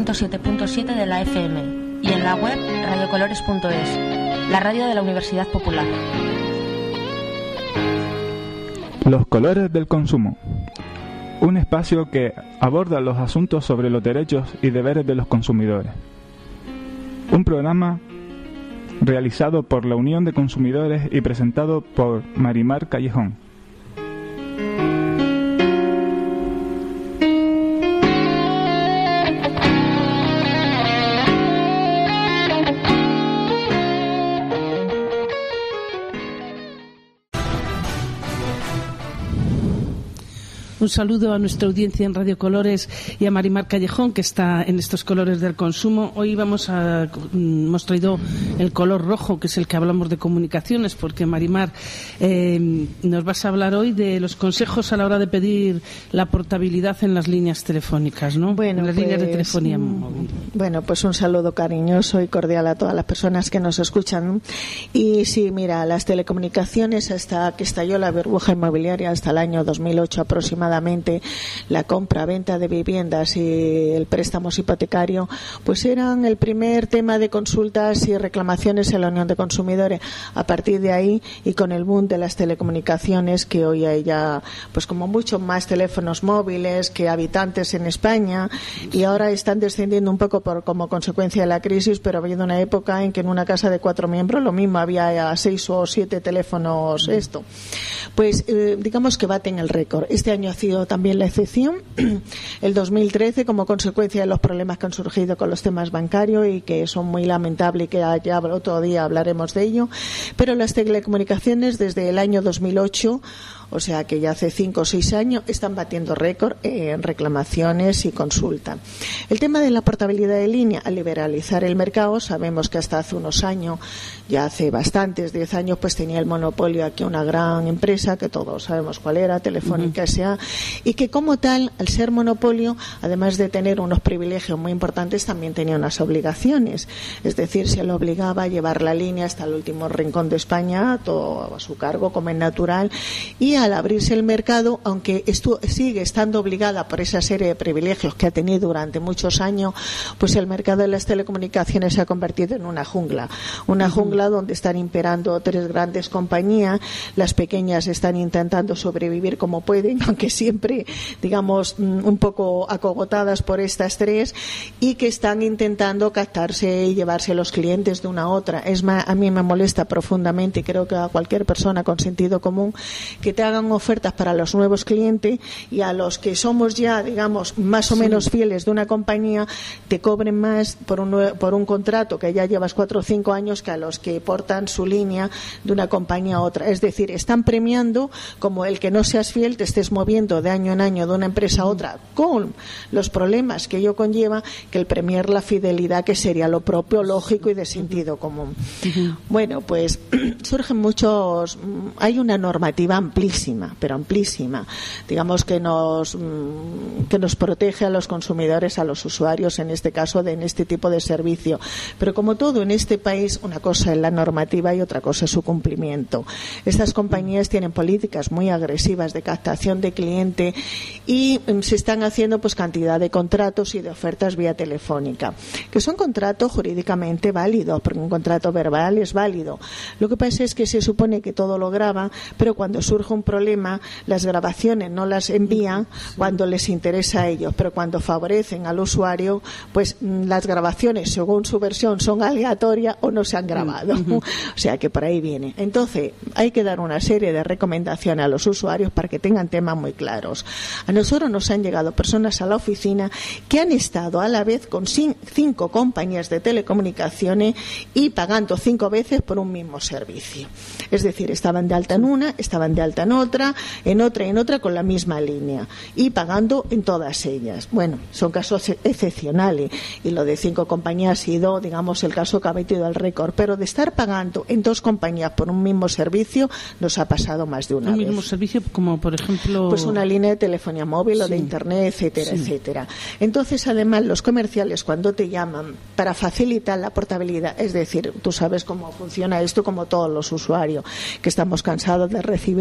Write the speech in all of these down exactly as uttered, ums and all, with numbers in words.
ciento siete punto siete de la F M y en la web radiocolores punto es, la radio de la Universidad Popular. Los colores del consumo. Un espacio que aborda los asuntos sobre los derechos y deberes de los consumidores. Un programa realizado por la Unión de Consumidores y presentado por Marimar Callejón. Un saludo a nuestra audiencia en Radio Colores y a Marimar Callejón, que está en estos colores del consumo. Hoy vamos a, hemos traído el color rojo, que es el que hablamos de comunicaciones, porque Marimar, eh, nos vas a hablar hoy de los consejos a la hora de pedir la portabilidad en las líneas telefónicas, ¿no? Bueno, en las pues, líneas de telefonía móvil. Bueno, pues un saludo cariñoso y cordial a todas las personas que nos escuchan. Y sí, mira, las telecomunicaciones, hasta que estalló la burbuja inmobiliaria, hasta el año dos mil ocho aproximadamente, la compra-venta de viviendas y el préstamo hipotecario, pues eran el primer tema de consultas y reclamaciones en la Unión de Consumidores. A partir de ahí, y con el boom de las telecomunicaciones, que hoy hay ya, pues como mucho más teléfonos móviles que habitantes en España, y ahora están descendiendo un poco por como consecuencia de la crisis, pero ha habido una época en que en una casa de cuatro miembros lo mismo había seis o siete teléfonos. Esto, pues eh, digamos que baten el récord. Este año ha sido también la excepción, el dos mil trece, como consecuencia de los problemas que han surgido con los temas bancarios y que son muy lamentables, y que ya otro día hablaremos de ello, pero las telecomunicaciones desde el año dos mil ocho, o sea que ya hace cinco o seis años, están batiendo récord en reclamaciones y consulta. El tema de la portabilidad de línea, al liberalizar el mercado, sabemos que hasta hace unos años, ya hace bastantes, diez años, pues tenía el monopolio aquí una gran empresa, que todos sabemos cuál era, Telefónica S A, y que como tal, al ser monopolio, además de tener unos privilegios muy importantes, también tenía unas obligaciones. Es decir, se le obligaba a llevar la línea hasta el último rincón de España, todo a su cargo, como es natural, y al abrirse el mercado, aunque estu- sigue estando obligada por esa serie de privilegios que ha tenido durante muchos años, pues el mercado de las telecomunicaciones se ha convertido en una jungla. Una jungla donde están imperando tres grandes compañías, las pequeñas están intentando sobrevivir como pueden, aunque siempre, digamos, un poco acogotadas por estas tres, y que están intentando captarse y llevarse a los clientes de una a otra. Es más, a mí me molesta profundamente, y creo que a cualquier persona con sentido común, que te hagan ofertas para los nuevos clientes y a los que somos ya, digamos, más o sí. menos fieles de una compañía, te cobren más por un, por un contrato que ya llevas cuatro o cinco años que a los que portan su línea de una compañía a otra. Es decir, están premiando como el que no seas fiel, te estés moviendo de año en año de una empresa a otra, con los problemas que ello conlleva, que el premiar la fidelidad, que sería lo propio, lógico y de sentido común. Uh-huh. Bueno, pues surgen muchos, hay una normativa amplísima, pero amplísima, digamos que nos que nos protege a los consumidores, a los usuarios, en este caso de en este tipo de servicio. Pero como todo en este país, una cosa es la normativa y otra cosa es su cumplimiento. Estas compañías tienen políticas muy agresivas de captación de cliente y se están haciendo pues cantidad de contratos y de ofertas vía telefónica, que son contratos jurídicamente válidos, porque un contrato verbal es válido. Lo que pasa es que se supone que todo lo graba, pero cuando surge un problema, las grabaciones no las envían cuando les interesa a ellos, pero cuando favorecen al usuario, pues las grabaciones, según su versión, son aleatorias o no se han grabado. Uh-huh. O sea que por ahí viene. Entonces, hay que dar una serie de recomendaciones a los usuarios para que tengan temas muy claros. A nosotros nos han llegado personas a la oficina que han estado a la vez con cinco compañías de telecomunicaciones y pagando cinco veces por un mismo servicio. Es decir, estaban de alta en una, estaban de alta en otra, en otra y en otra con la misma línea y pagando en todas ellas. Bueno, son casos excepcionales y lo de cinco compañías ha sido, digamos, el caso que ha metido el récord, pero de estar pagando en dos compañías por un mismo servicio nos ha pasado más de una vez. ¿Un mismo servicio como, por ejemplo? Pues una línea de telefonía móvil sí. o de internet, etcétera, sí. etcétera. Entonces, además, los comerciales cuando te llaman para facilitar la portabilidad, es decir, tú sabes cómo funciona esto como todos los usuarios, que estamos cansados de recibir llamadas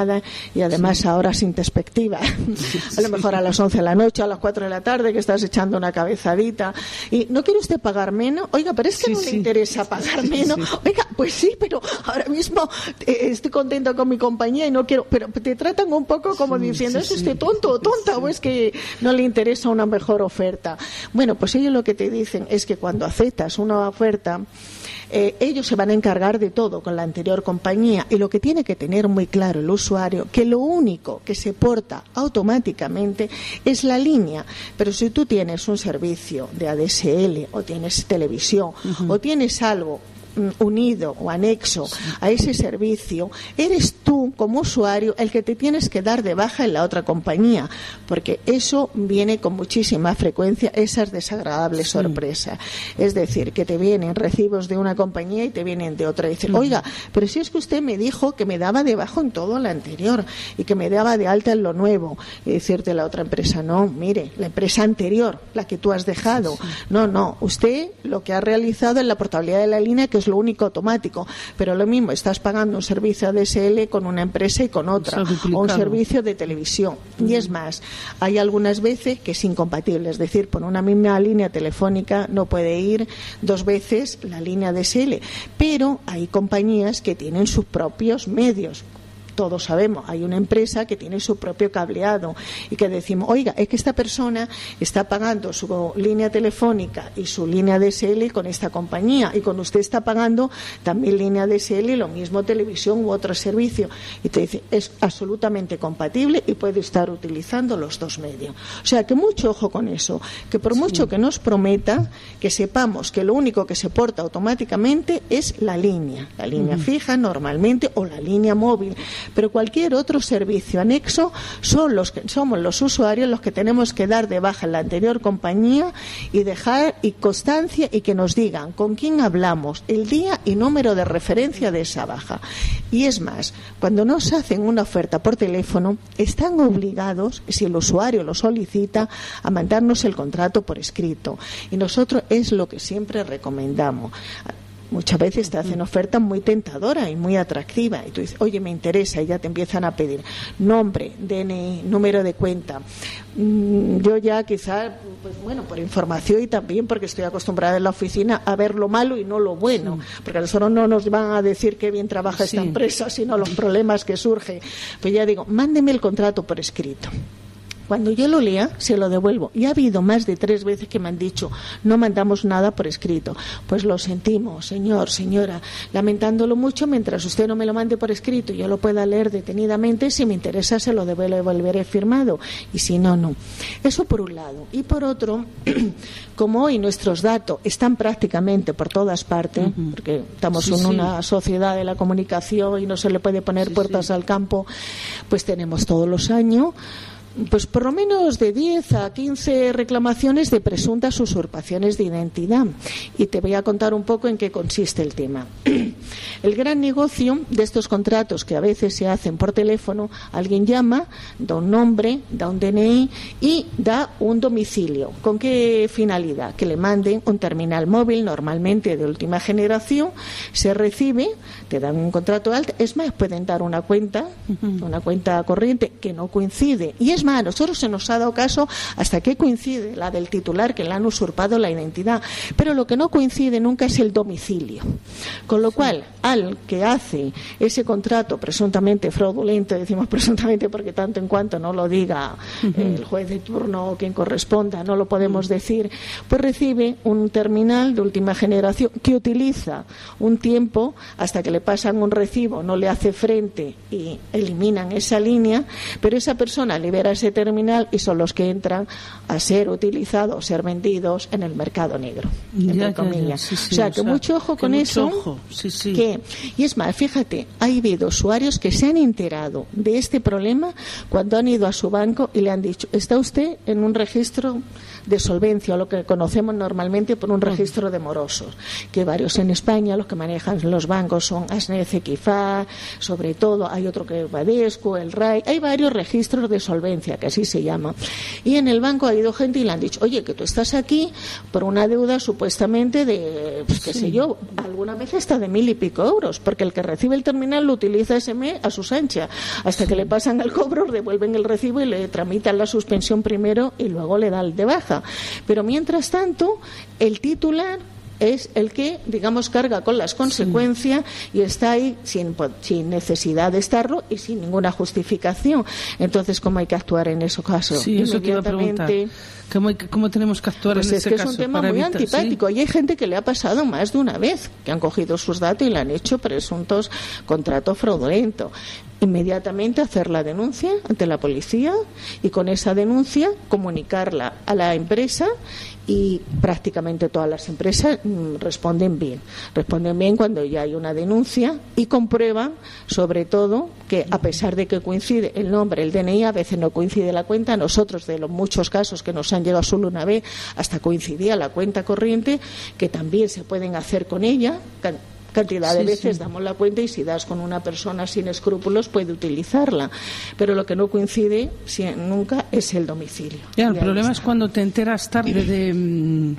llamada y además ahora sin perspectiva. A lo mejor a las once de la noche, a las cuatro de la tarde, que estás echando una cabezadita. Y ¿no quiere usted pagar menos? Oiga, pero es que sí, no sí. le interesa pagar Sí, menos. sí. Oiga, pues sí, pero ahora mismo eh, estoy contento con mi compañía y no quiero... Pero te tratan un poco como Sí, diciendo, sí, ¿es usted sí. tonto o tonta? Sí. ¿O es que no le interesa una mejor oferta? Bueno, pues ellos lo que te dicen es que cuando aceptas una oferta, eh, ellos se van a encargar de todo con la anterior compañía, y lo que tiene que tener muy claro el usuario, que lo único que se porta automáticamente es la línea. Pero si tú tienes un servicio de A D S L o tienes televisión uh-huh. o tienes algo unido o anexo a ese servicio, eres tú como usuario el que te tienes que dar de baja en la otra compañía, porque eso viene con muchísima frecuencia, esas desagradables sí. sorpresas. Es decir, que te vienen recibos de una compañía y te vienen de otra y dicen, uh-huh. oiga, pero si es que usted me dijo que me daba de baja en todo lo anterior y que me daba de alta en lo nuevo, y decirte la otra empresa, no, mire, la empresa anterior, la que tú has dejado, sí, sí. no, no, usted lo que ha realizado es la portabilidad de la línea, que es lo único automático, pero lo mismo, estás pagando un servicio A D S L con una empresa y con otra, o un servicio de televisión. Uh-huh. Y es más, hay algunas veces que es incompatible, es decir, por una misma línea telefónica no puede ir dos veces la línea A D S L, pero hay compañías que tienen sus propios medios. Todos sabemos, hay una empresa que tiene su propio cableado y que decimos, oiga, es que esta persona está pagando su línea telefónica y su línea D S L con esta compañía, y con usted está pagando también línea D S L y lo mismo televisión u otro servicio, y te dice, es absolutamente compatible y puede estar utilizando los dos medios. O sea, que mucho ojo con eso, que por mucho sí. que nos prometa, que sepamos que lo único que se porta automáticamente es la línea, la línea uh-huh. fija normalmente, o la línea móvil, pero cualquier otro servicio anexo son los que somos los usuarios los que tenemos que dar de baja en la anterior compañía y dejar y constancia, y que nos digan con quién hablamos, el día y número de referencia de esa baja. Y es más, cuando nos hacen una oferta por teléfono, están obligados, si el usuario lo solicita, a mandarnos el contrato por escrito, y nosotros es lo que siempre recomendamos. Muchas veces te hacen ofertas muy tentadoras y muy atractivas y tú dices, oye, me interesa, y ya te empiezan a pedir nombre, D N I, número de cuenta. Mm, yo ya quizás, pues bueno, por información y también porque estoy acostumbrada en la oficina a ver lo malo y no lo bueno, sí. porque a nosotros no nos van a decir qué bien trabaja esta sí. empresa, sino los problemas que surgen. Pues ya digo, mándeme el contrato por escrito. Cuando yo lo lea, se lo devuelvo. Y ha habido más de tres veces que me han dicho, no mandamos nada por escrito. Pues lo sentimos, señor, señora, lamentándolo mucho, mientras usted no me lo mande por escrito y yo lo pueda leer detenidamente, si me interesa se lo devolveré firmado, y si no, no. Eso por un lado. Y por otro, como hoy nuestros datos están prácticamente por todas partes, uh-huh. porque estamos sí, en sí. una sociedad de la comunicación y no se le puede poner sí, puertas sí. al campo, pues tenemos todos los años pues por lo menos de diez a quince reclamaciones de presuntas usurpaciones de identidad. Y te voy a contar un poco en qué consiste el tema. El gran negocio de estos contratos, que a veces se hacen por teléfono, alguien llama, da un nombre, da un D N I y da un domicilio. ¿Con qué finalidad? Que le manden un terminal móvil, normalmente de última generación, se recibe, te dan un contrato alto, es más, pueden dar una cuenta, una cuenta corriente que no coincide. Y es más, a nosotros se nos ha dado caso hasta que coincide la del titular, que le han usurpado la identidad, pero lo que no coincide nunca es el domicilio. Con lo cual, al que hace ese contrato presuntamente fraudulento, decimos presuntamente porque tanto en cuanto no lo diga eh, el juez de turno o quien corresponda, no lo podemos decir, pues recibe un terminal de última generación que utiliza un tiempo hasta que le pasan un recibo, no le hace frente y eliminan esa línea, pero esa persona libera ese terminal y son los que entran a ser utilizados, ser vendidos en el mercado negro, entre ya, comillas. Ya, ya, sí, sí, o sea, que o sea, mucho ojo con eso. Ojo. Sí, sí. Que, y es más, fíjate, ha habido usuarios que se han enterado de este problema cuando han ido a su banco y le han dicho, ¿está usted en un registro de solvencia, o lo que conocemos normalmente por un registro de morosos, que varios en España, los que manejan los bancos son ASNEF, Equifá, sobre todo hay otro que es Badesco, el R A I, hay varios registros de solvencia, que así se llama. Y en el banco ha ido gente y le han dicho, oye, que tú estás aquí por una deuda supuestamente de, pues qué sí. sé yo, alguna vez está de mil y pico euros, porque el que recibe el terminal lo utiliza ese mes a sus anchas, hasta que le pasan el cobro, devuelven el recibo y le tramitan la suspensión primero y luego le dan de baja. Pero mientras tanto, el titular es el que, digamos, carga con las consecuencias sí. y está ahí sin, sin necesidad de estarlo y sin ninguna justificación. Entonces, ¿cómo hay que actuar en esos casos? Sí, eso te iba a preguntar. ¿Cómo, hay que, ¿Cómo tenemos que actuar pues en es ese que caso? Es un tema muy evitar, antipático ¿sí? y hay gente que le ha pasado más de una vez, que han cogido sus datos y le han hecho presuntos contratos fraudulentos. Inmediatamente hacer la denuncia ante la policía y con esa denuncia comunicarla a la empresa, y prácticamente todas las empresas mm, responden bien. Responden bien cuando ya hay una denuncia y comprueban, sobre todo, que a pesar de que coincide el nombre, el D N I, a veces no coincide la cuenta. Nosotros, de los muchos casos que nos han llegado solo una vez, hasta coincidía la cuenta corriente, que también se pueden hacer con ella. Cantidad de sí, veces sí. damos la cuenta y si das con una persona sin escrúpulos puede utilizarla, pero lo que no coincide si, nunca es el domicilio. Ya, el problema es cuando te enteras tarde de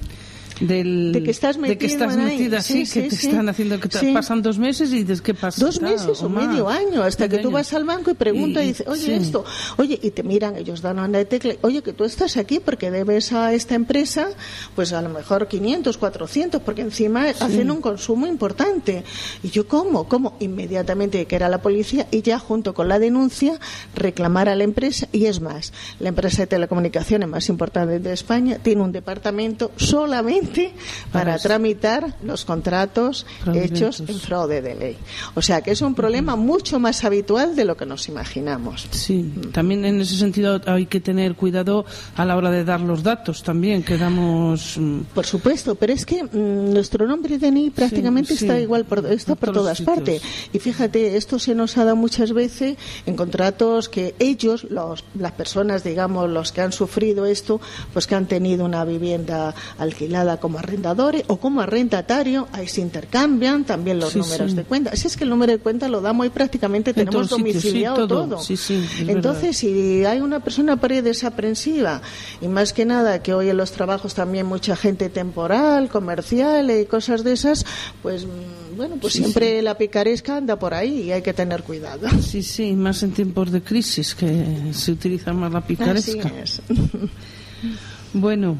del, de que estás, de que estás metida, sí, sí, que te sí, están haciendo que te sí. pasan dos meses y dices, ¿qué pasa? Dos meses o, o medio año, hasta que años. Tú vas al banco y preguntas y, y dices, oye, sí. esto, oye, y te miran, ellos dan una de tecla, oye, que tú estás aquí porque debes a esta empresa, pues a lo mejor quinientos, cuatrocientos, porque encima sí. hacen un consumo importante. Y yo, ¿cómo? ¿Cómo? Inmediatamente que era la policía y ya junto con la denuncia reclamar a la empresa. Y es más, la empresa de telecomunicaciones más importante de España tiene un departamento solamente para tramitar los contratos hechos en fraude de ley. O sea que es un problema mucho más habitual de lo que nos imaginamos. Sí, también en ese sentido hay que tener cuidado a la hora de dar los datos también, que damos... Por supuesto, pero es que mmm, nuestro nombre D N I prácticamente sí, está sí, igual, por, está por todas sitios. Partes. Y fíjate, esto se nos ha dado muchas veces en contratos que ellos, los, las personas, digamos, los que han sufrido esto, pues que han tenido una vivienda alquilada como arrendadores o como arrendatario, ahí se intercambian también los sí, números sí. de cuenta. Si es que el número de cuenta lo damos y prácticamente tenemos domiciliado sí, todo. todo. Sí, sí, Entonces, verdad. Si hay una persona por ahí desaprensiva, y más que nada que hoy en los trabajos también mucha gente temporal, comercial y cosas de esas, pues bueno, pues sí, siempre sí. la picaresca anda por ahí y hay que tener cuidado. Sí, sí, más en tiempos de crisis que se utiliza más la picaresca. Así es. Bueno,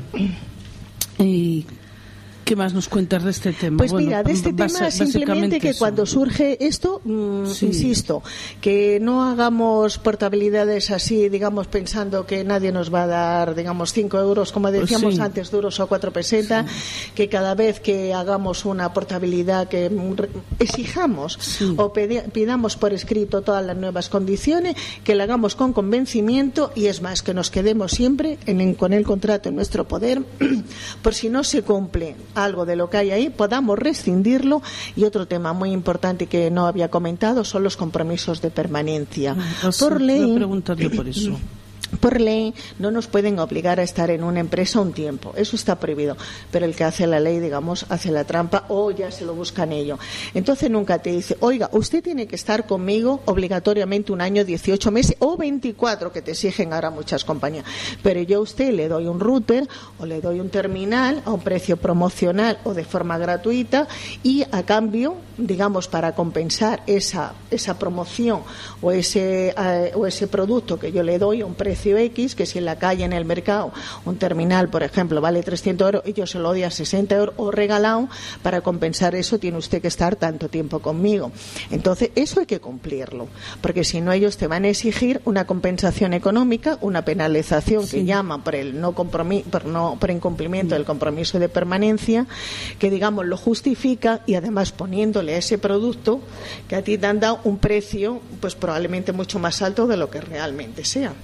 ¿y qué más nos cuentas de este tema? Pues bueno, mira, de este tema simplemente que eso. Cuando surge esto, mmm, sí. insisto, que no hagamos portabilidades así, digamos, pensando que nadie nos va a dar, digamos, cinco euros, como decíamos sí. antes, duros o cuatro pesetas, sí. que cada vez que hagamos una portabilidad que exijamos sí. o pedi- pidamos por escrito todas las nuevas condiciones, que la hagamos con convencimiento y es más, que nos quedemos siempre en, en, con el contrato en nuestro poder, por si no se cumple algo de lo que hay ahí, podamos rescindirlo. Y otro tema muy importante que no había comentado son los compromisos de permanencia. Ah, sí, por ley, voy a preguntarle por eso. Por ley no nos pueden obligar a estar en una empresa un tiempo, eso está prohibido, pero el que hace la ley, digamos, hace la trampa o ya se lo buscan ellos. Entonces nunca te dice, oiga, usted tiene que estar conmigo obligatoriamente un año, dieciocho meses o veinticuatro, que te exigen ahora muchas compañías, pero yo a usted le doy un router o le doy un terminal a un precio promocional o de forma gratuita, y a cambio, digamos, para compensar esa esa promoción o ese eh, o ese producto que yo le doy a un precio X, que si en la calle, en el mercado, un terminal, por ejemplo, vale trescientos euros y yo se lo doy a sesenta euros o regalado, para compensar eso tiene usted que estar tanto tiempo conmigo. Entonces, eso hay que cumplirlo, porque si no, ellos te van a exigir una compensación económica, una penalización sí. que llaman por el no compromiso, por no por incumplimiento del compromiso de permanencia, que digamos lo justifica, y además poniéndole a ese producto que a ti te han dado un precio pues probablemente mucho más alto de lo que realmente sea.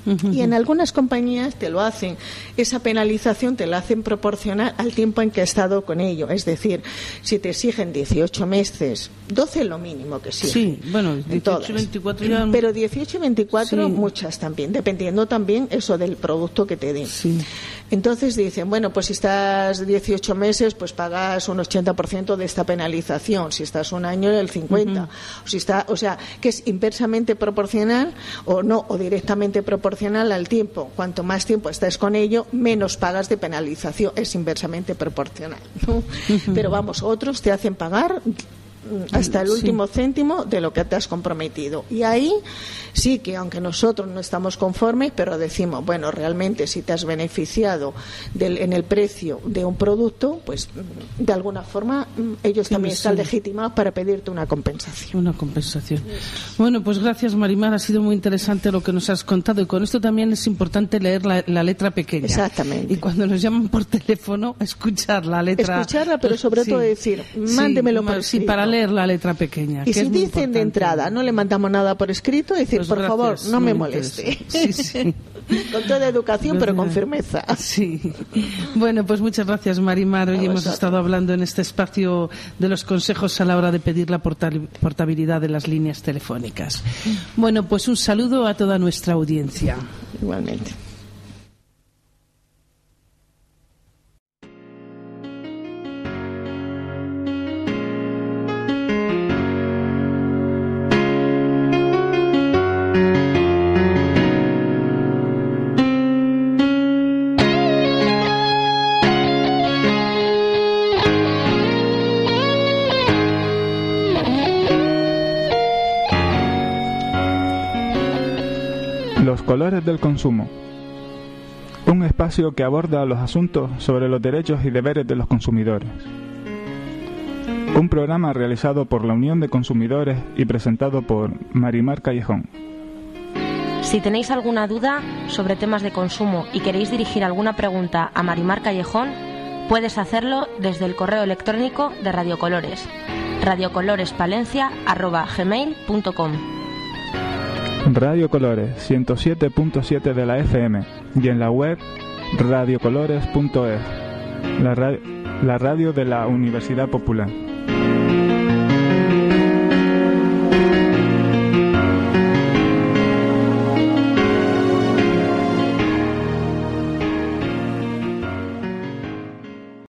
Uh-huh. Y en algunas compañías te lo hacen, esa penalización te la hacen proporcional al tiempo en que has estado con ello. Es decir, si te exigen dieciocho meses, doce lo mínimo que exigen. Sí, bueno, dieciocho, veinticuatro ya... Pero dieciocho y veinticuatro sí. muchas también, dependiendo también eso del producto que te den. Sí. Entonces dicen, bueno, pues si estás dieciocho meses, pues pagas un ochenta por ciento de esta penalización. Si estás un año, el cincuenta por ciento. Uh-huh. O, si está, o sea, que es inversamente proporcional o no, o directamente proporcional al tiempo. Cuanto más tiempo estás con ello, menos pagas de penalización. Es inversamente proporcional, ¿no? Uh-huh. Pero vamos, otros te hacen pagar hasta el último sí. céntimo de lo que te has comprometido. Y ahí sí que, aunque nosotros no estamos conformes, pero decimos, bueno, realmente si te has beneficiado del, en el precio de un producto, pues de alguna forma ellos sí, también sí. están legitimados para pedirte una compensación. Una compensación. Bueno, pues gracias, Marimar, ha sido muy interesante lo que nos has contado, y con esto también es importante leer la, la letra pequeña. Exactamente. Y cuando nos llaman por teléfono, escuchar la letra. Escucharla, pero sobre sí. todo decir, mándemelo sí, por escrito. Sí, para leer la letra pequeña. Y si dicen importante. De entrada, no le mandamos nada por escrito, decir, pues por gracias, favor, no me moleste. Sí, sí. Con toda educación, pero con firmeza. Sí. Bueno, pues muchas gracias, Marimar. Hoy hemos estado hablando en este espacio de los consejos a la hora de pedir la portabilidad de las líneas telefónicas. Bueno, pues un saludo a toda nuestra audiencia. Igualmente. Los colores del consumo. Un espacio que aborda los asuntos sobre los derechos y deberes de los consumidores. Un programa realizado por la Unión de Consumidores y presentado por Marimar Callejón. Si tenéis alguna duda sobre temas de consumo y queréis dirigir alguna pregunta a Marimar Callejón, puedes hacerlo desde el correo electrónico de Radio Colores, radiocolorespalencia arroba gmail punto com. Radio Colores ciento siete punto siete de la F M y en la web radiocolores punto es, la, ra- la radio de la Universidad Popular.